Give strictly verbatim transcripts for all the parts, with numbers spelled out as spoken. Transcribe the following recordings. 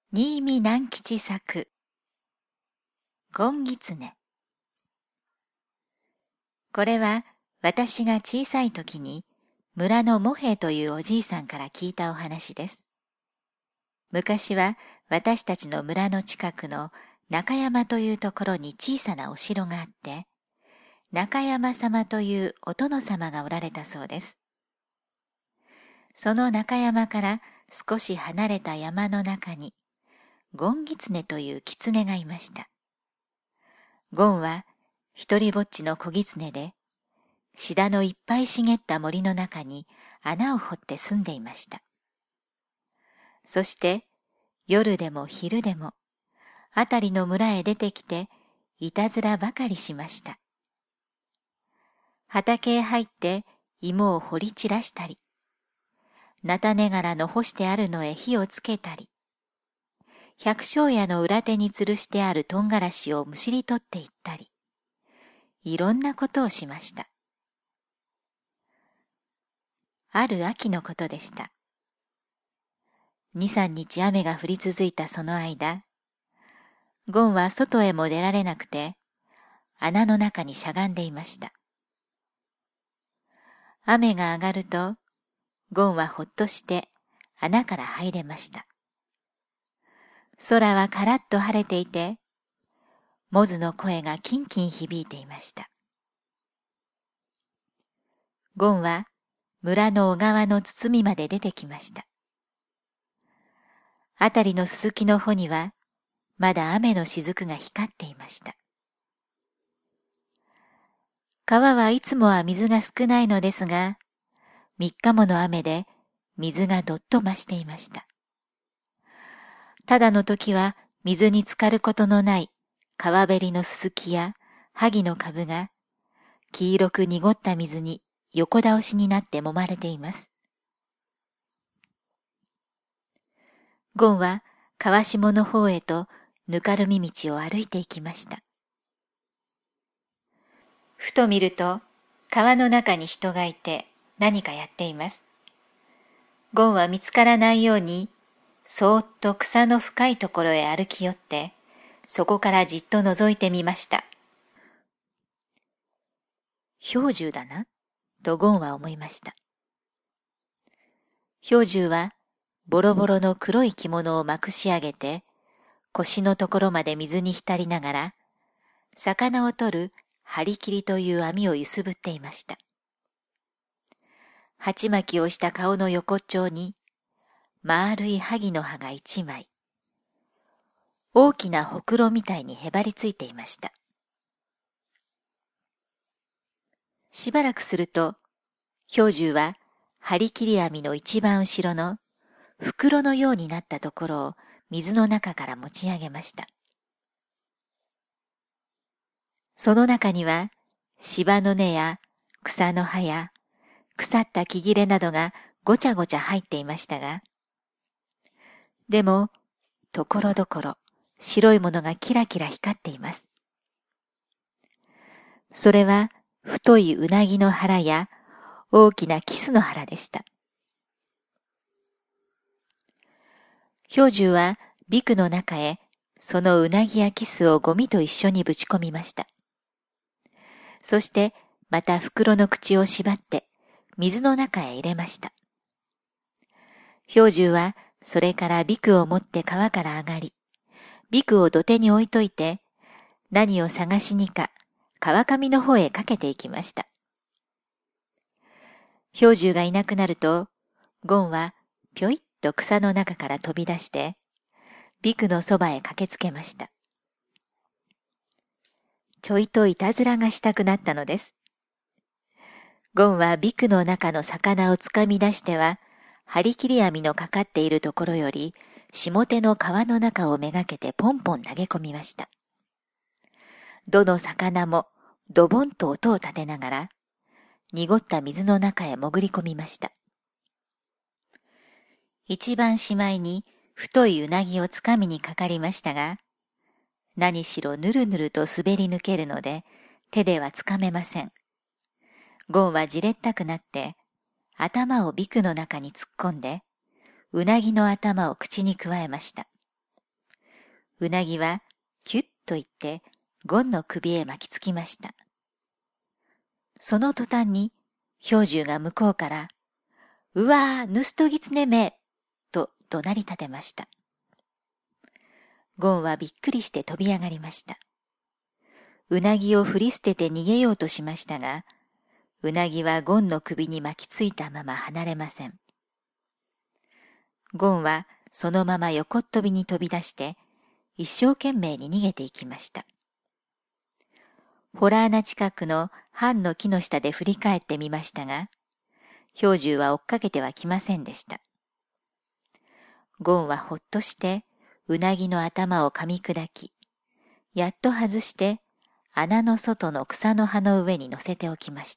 新見南吉作ゴンギツネ。これは私が小さい時に村の茂平というおじいさんから聞いたお話です。昔は私たちの村の近くの中山というところに小さなお城があって、中山様というお殿様がおられたそうです。その中山から少し離れた山の中にゴンギツネという狐がいました。ゴンは一りぼっちの小狐で、シダのいっぱい茂った森の中に穴を掘って住んでいました。そして夜でも昼でもあたりの村へ出てきていたずらばかりしました。畑へ入って芋を掘り散らしたり、菜種柄の干してあるのへ火をつけたり、百姓家の裏手に吊るしてあるとんがらしをむしり取っていったり、いろんなことをしました。ある秋のことでした。二三日雨が降り続いたその間、ゴンは外へも出られなくて、穴の中にしゃがんでいました。雨が上がると、ゴンはほっとして穴から入れました。空はカラッと晴れていて、モズの声がキンキン響いていました。ゴンは村の小川の包みまで出てきました。あたりのすすきの穂には、まだ雨の雫が光っていました。川はいつもは水が少ないのですが、三日もの雨で水がどっと増していました。ただの時は水に浸かることのない川べりのすすきや萩の株が黄色く濁った水に横倒しになって揉まれています。ゴンは川下の方へとぬかるみ道を歩いて行きました。ふと見ると川の中に人がいて何かやっています。ゴンは見つからないようにそーっと草の深いところへ歩き寄って、そこからじっと覗いてみました。氷柱だな、とゴンは思いました。氷柱はボロボロの黒い着物をまくし上げて、腰のところまで水に浸りながら、魚を取る張り切りという網をゆすぶっていました。鉢巻きをした顔の横っちょうに、丸い萩の葉が一枚、大きなほくろみたいにへばりついていました。しばらくすると、氷柱は張り切り網の一番後ろの袋のようになったところを水の中から持ち上げました。その中には芝の根や草の葉や腐った木切れなどがごちゃごちゃ入っていましたが、でも、ところどころ白いものがキラキラ光っています。それは太いうなぎの腹や大きなキスの腹でした。氷柱はビクの中へそのうなぎやキスをゴミと一緒にぶち込みました。そしてまた袋の口を縛って水の中へ入れました。氷柱はそれからビクを持って川から上がり、ビクを土手に置いといて、何を探しにか川上の方へかけていきました。氷柱がいなくなると、ゴンはぴょいっと草の中から飛び出して、ビクのそばへ駆けつけました。ちょいといたずらがしたくなったのです。ゴンはビクの中の魚をつかみ出しては、張り切り網のかかっているところより、下手の川の中をめがけてポンポン投げ込みました。どの魚もドボンと音を立てながら、濁った水の中へ潜り込みました。一番しまいに太いうなぎをつかみにかかりましたが、何しろぬるぬると滑り抜けるので、手ではつかめません。ゴンはじれったくなって、頭をビクの中に突っ込んで、うなぎの頭を口にくわえました。 うなぎはキュッと言ってゴンの首へ巻きつきました。その途端に兵十が向こうから、うわー、盗人狐めと怒鳴り立てました。ゴンはびっくりして飛び上がりました。うなぎを振り捨てて逃げようとしましたが、うなぎはゴンの首に巻きついたまま離れません。ゴンはそのまま横っ飛びに飛び出して、一生懸命に逃げていきました。洞穴近くの藩の木の下で振り返ってみましたが、兵十は追っかけてはきませんでした。ゴンはほっとしてうなぎの頭を噛み砕き、やっと外して穴の外の草の葉の上に乗せておきました。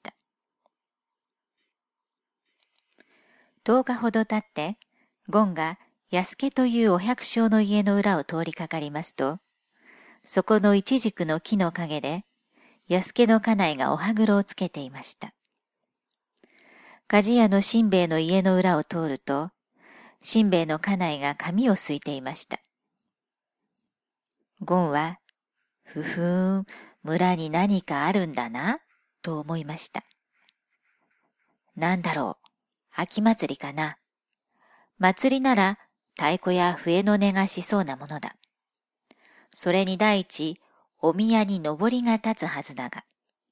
十日ほど経って、ゴンが安家というお百姓の家の裏を通りかかりますと、そこのイチジクの木の陰で、安家の家内がお歯黒をつけていました。鍛冶屋のしんべヱの家の裏を通ると、しんべヱの家内が髪をすいていました。ゴンは、ふふーん、村に何かあるんだな、と思いました。なんだろう、秋祭りかな。祭りなら太鼓や笛の音がしそうなものだ。それに第一、お宮に上りが立つはずだが。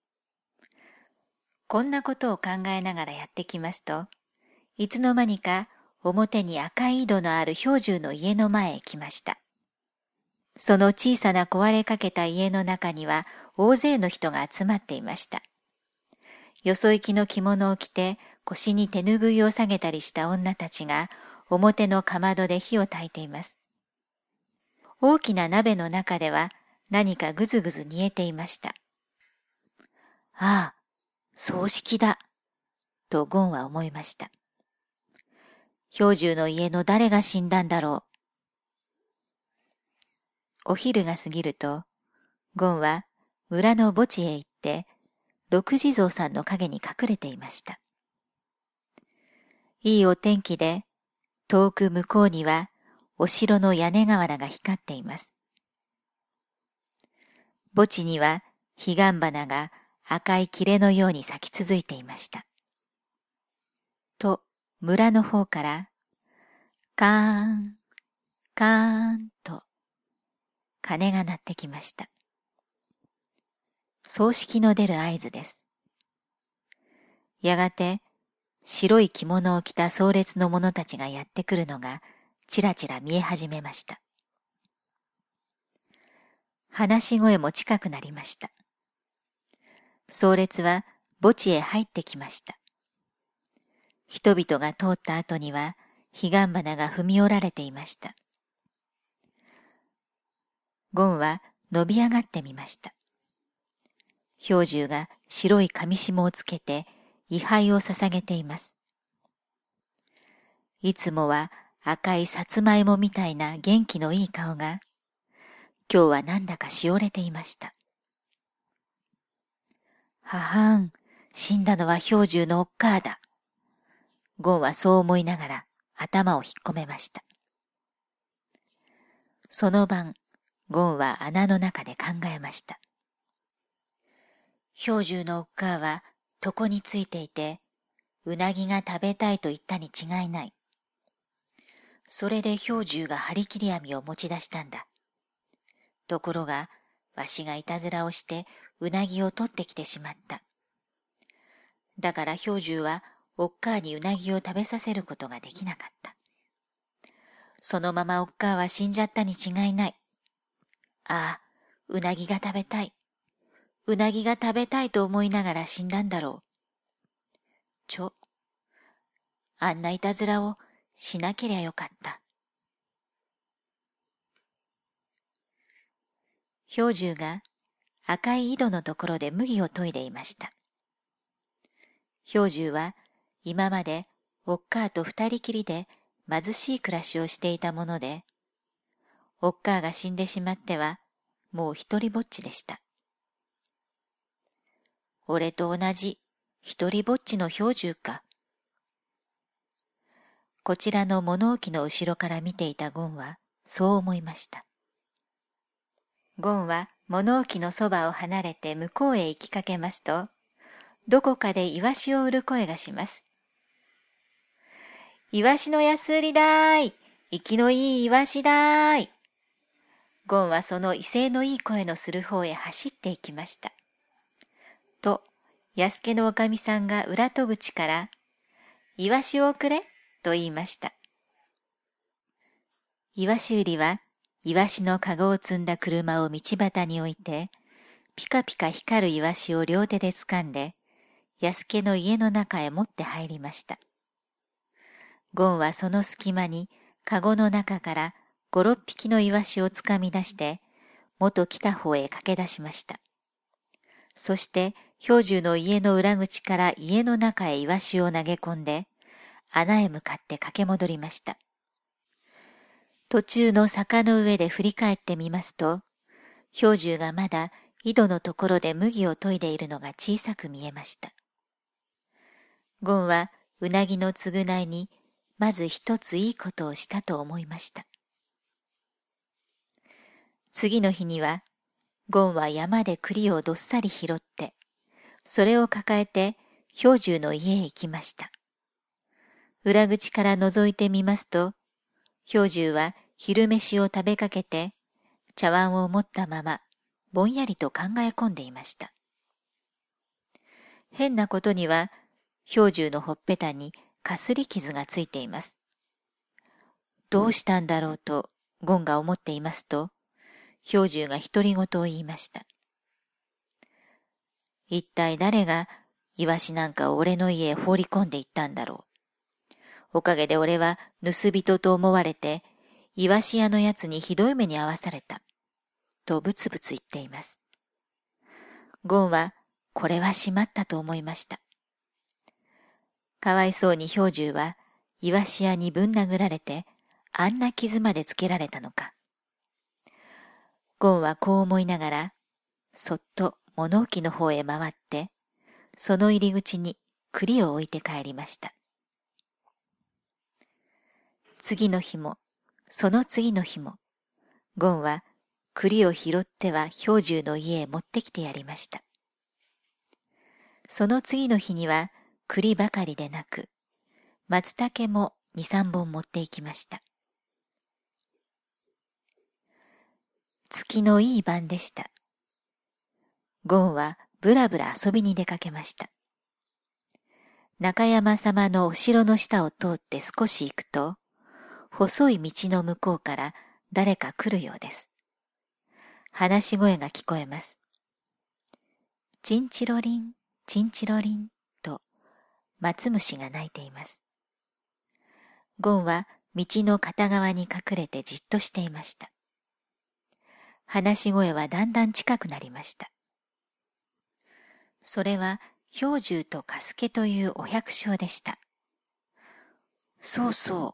こんなことを考えながらやってきますと、いつの間にか表に赤い井戸のある兵十の家の前へ来ました。その小さな壊れかけた家の中には大勢の人が集まっていました。よそ行きの着物を着て腰に手ぬぐいを下げたりした女たちが表のかまどで火を焚いています。大きな鍋の中では何かぐずぐず煮えていました。ああ、葬式だ、とゴンは思いました。兵十の家の誰が死んだんだろう。お昼が過ぎると、ゴンは村の墓地へ行って、六地蔵さんの陰に隠れていました。いいお天気で、遠く向こうにはお城の屋根瓦が光っています。墓地には彼岸花が赤い切れのように咲き続いていました。と、村の方から、カーン、カーンと、鐘が鳴ってきました。葬式の出る合図です。やがて、白い着物を着た葬列の者たちがやってくるのが、ちらちら見え始めました。話し声も近くなりました。葬列は墓地へ入ってきました。人々が通った後には、彼岸花が踏み折られていました。ゴンは伸び上がってみました。兵十が白い紙紐をつけて位牌を捧げています。いつもは赤いさつまいもみたいな元気のいい顔が、今日はなんだかしおれていました。ははん、死んだのは兵十のおっかあだ。ゴンはそう思いながら頭を引っ込めました。その晩、ゴンは穴の中で考えました。兵十のおっかあは床についていて、うなぎが食べたいと言ったに違いない。それで兵十が張り切り網を持ち出したんだ。ところが、わしがいたずらをしてうなぎを取ってきてしまった。だから兵十はおっかあにうなぎを食べさせることができなかった。そのままおっかあは死んじゃったに違いない。ああ、うなぎが食べたい。うなぎが食べたいと思いながら死んだんだろう。ちょ、あんないたずらをしなけりゃよかった。兵十が赤い井戸のところで麦を研いでいました。兵十は今までおっかあと二人きりで貧しい暮らしをしていたもので、おっかあが死んでしまってはもう一人ぼっちでした。俺と同じ一人ぼっちの兵十か。こちらの物置の後ろから見ていたゴンはそう思いました。 ゴンは物置のそばを離れて向こうへ行きかけますと、どこかでイワシを売る声がします。イワシの安売りだーい。生きのいいイワシだーい。ゴンはその威勢のいい声のする方へ走って行きました。と、安家のおかみさんが裏戸口から、イワシをくれと言いました。イワシ売りは、イワシのかごを積んだ車を道端に置いて、ピカピカ光るイワシを両手で掴んで、安家の家の中へ持って入りました。ゴンはその隙間に、かごの中から五六匹のイワシをつかみ出して、元来た方へ駆け出しました。そして、兵十の家の裏口から家の中へイワシを投げ込んで、穴へ向かって駆け戻りました。途中の坂の上で振り返ってみますと、兵十がまだ井戸のところで麦を研いでいるのが小さく見えました。ゴンはうなぎの償いにまず一ついいことをしたと思いました。次の日には、ゴンは山で栗をどっさり拾って、それを抱えて兵十の家へ行きました。裏口から覗いてみますと、兵十は昼飯を食べかけて、茶碗を持ったまま、ぼんやりと考え込んでいました。変なことには、兵十のほっぺたにかすり傷がついています。どうしたんだろうと、ゴンが思っていますと、兵十が独り言を言いました。一体誰がイワシなんかを俺の家へ放り込んでいったんだろう。おかげで俺は盗人と思われて、イワシ屋のやつにひどい目に遭わされた。とブツブツ言っています。ゴンは、これはしまったと思いました。かわいそうに兵十は、イワシ屋にぶん殴られて、あんな傷までつけられたのか。ゴンはこう思いながら、そっと物置の方へ回って、その入り口に栗を置いて帰りました。次の日も、その次の日も、ゴンは栗を拾っては兵十の家へ持ってきてやりました。その次の日には栗ばかりでなく、松茸も二三本持っていきました。月のいい晩でした。ゴンはぶらぶら遊びに出かけました。中山様のお城の下を通って少し行くと、細い道の向こうから誰か来るようです。話し声が聞こえます。チンチロリン、チンチロリンと松虫が鳴いています。ゴンは道の片側に隠れてじっとしていました。話し声はだんだん近くなりました。それは兵十とカスケというお百姓でした。そうそう、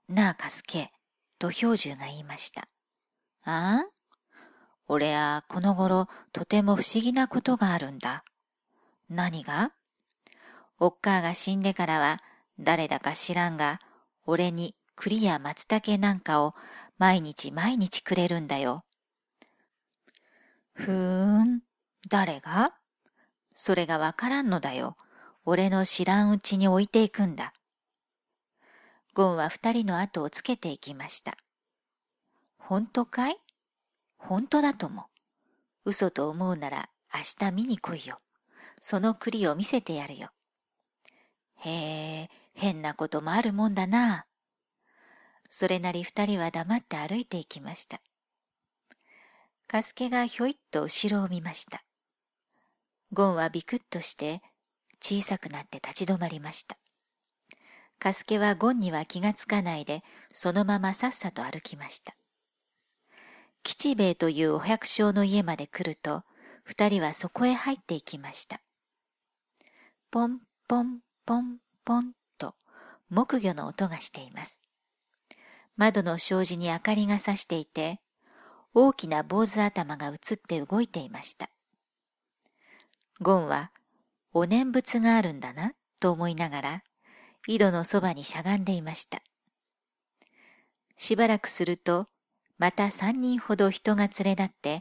なあカスケ、と兵十が言いました。ああ？俺はこの頃とても不思議なことがあるんだ。何が？おっかあが死んでからは誰だか知らんが、俺に栗や松茸なんかを毎日毎日くれるんだよ。ふーん、誰が？それがわからんのだよ。俺の知らんうちに置いていくんだ。ゴンは二人の後をつけていきました。本当かい？本当だとも。嘘と思うなら明日見に来いよ。その栗を見せてやるよ。へえ、変なこともあるもんだな。それなり二人は黙って歩いていきました。カスケがひょいっと後ろを見ました。ゴンはビクッとして小さくなって立ち止まりました。カスケはゴンには気がつかないでそのままさっさと歩きました。吉兵衛というお百姓の家まで来ると二人はそこへ入っていきました。ポンポンポンポンと木魚の音がしています。窓の障子に明かりがさしていて、大きな坊主頭が映って動いていました。ゴンは、お念仏があるんだな、と思いながら、井戸のそばにしゃがんでいました。しばらくすると、また三人ほど人が連れ立って、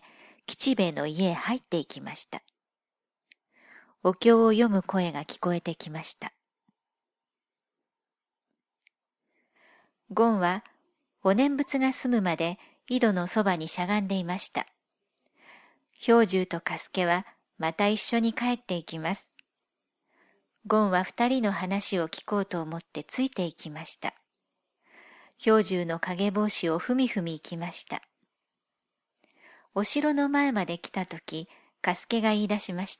吉兵衛の家へ入っていきました。お経を読む声が聞こえてきました。ゴンはお念仏が済むまで井戸のそばにしゃがんでいました。兵十と嘉助はまた一緒に帰っていきます。ゴンは二人の話を聞こうと思ってついていきました。兵十の影帽子をふみふみ行きました。お城の前まで来たとき、嘉助が言い出しました。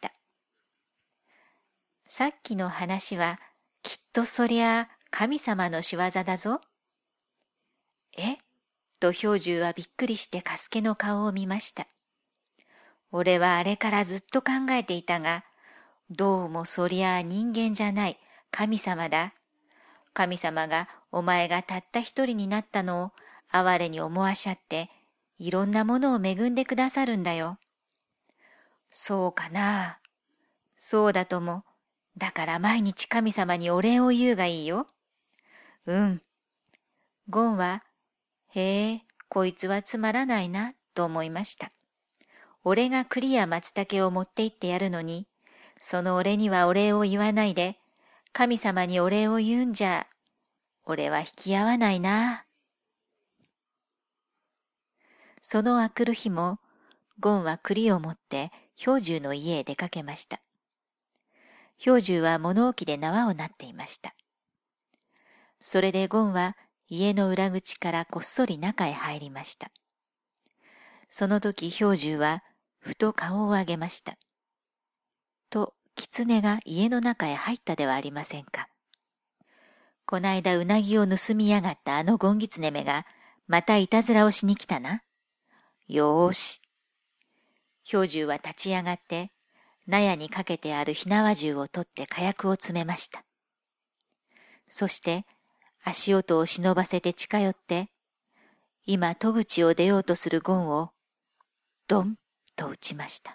さっきの話はきっとそりゃ神様の仕業だぞ。えと兵十はびっくりして嘉助の顔を見ました。俺はあれからずっと考えていたが、どうもそりゃ人間じゃない神様だ。神様がお前がたった一人になったのを哀れに思わしゃって、いろんなものを恵んでくださるんだよ。そうかな。そうだとも。だから毎日神様にお礼を言うがいいよ。うん。ゴンは、へえ、こいつはつまらないな、と思いました。俺が栗や松茸を持って行ってやるのに、その俺にはお礼を言わないで、神様にお礼を言うんじゃ、俺は引き合わないな。そのあくる日も、ゴンは栗を持って兵十の家へ出かけました。兵十は物置で縄をなっていました。それでゴンは家の裏口からこっそり中へ入りました。その時兵十はふと顔を上げました。と、狐が家の中へ入ったではありませんか。こないだうなぎを盗みやがったあのゴンギツネめがまたいたずらをしに来たな。よーし。兵十は立ち上がって納屋にかけてある火縄銃を取って火薬を詰めました。そして足音を忍ばせて近寄って、今戸口を出ようとするゴンをドンと撃ちました。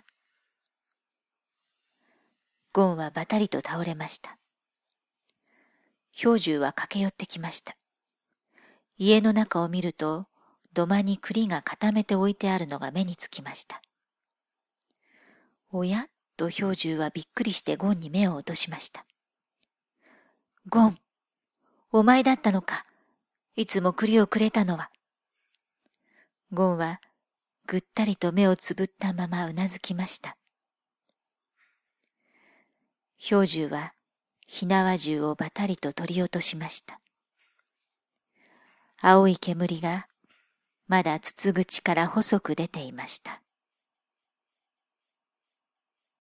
ゴンはばたりと倒れました。兵十は駆け寄ってきました。家の中を見ると、土間に栗が固めて置いてあるのが目につきました。おやと兵十はびっくりしてゴンに目を落としました。ゴン、お前だったのか。いつも栗をくれたのは。ゴンはぐったりと目をつぶったままうなずきました。兵十は火縄銃をばたりと取り落としました。青い煙がまだ筒口から細く出ていました。